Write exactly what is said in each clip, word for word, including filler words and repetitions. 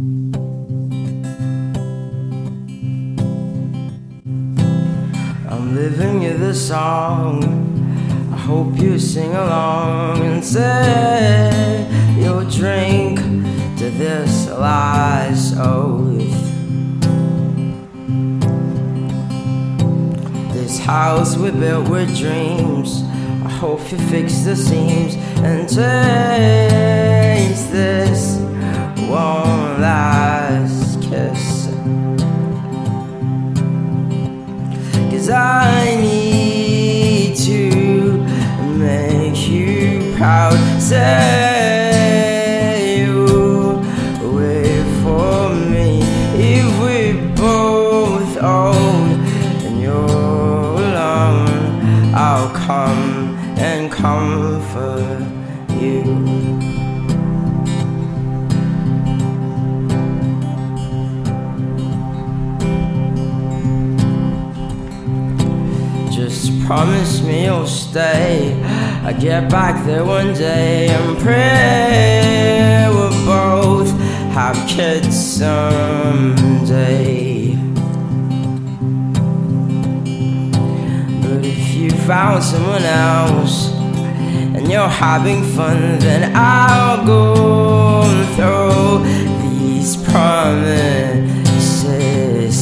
I'm living you this song. I hope you sing along and say you'll drink to this last oath. This house we built with dreams, I hope you fix the seams and taste this one last kiss. 'Cause I need to make you proud. Say you'll wait for me if we both old and you're alone. I'll come and comfort you. Just promise me you'll stay. I get back there one day and pray we'll both have kids someday. But if you found someone else and you're having fun, then I'll go through these promises.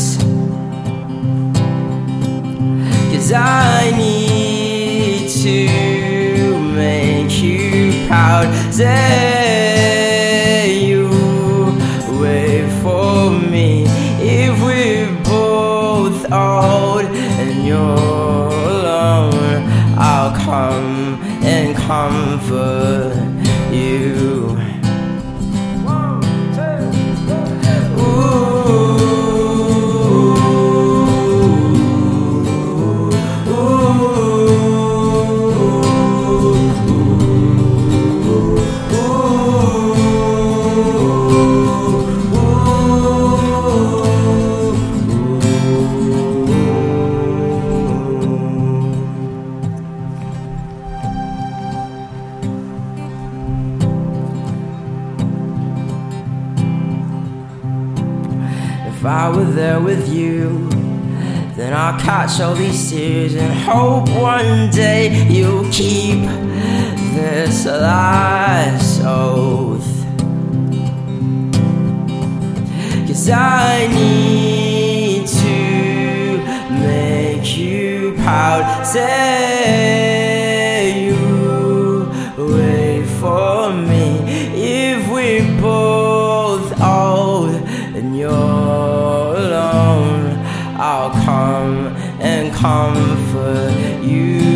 'Cause I need to make you proud. Say you wait for me if we're both old and you're alone. I'll come and comfort you. One, two, ooh. If I were there with you, then I'll catch all these tears and hope one day you'll keep this last oath. 'Cause I need to make you proud. Say you wait for me if we're both old and you're alone. I'll come and comfort you.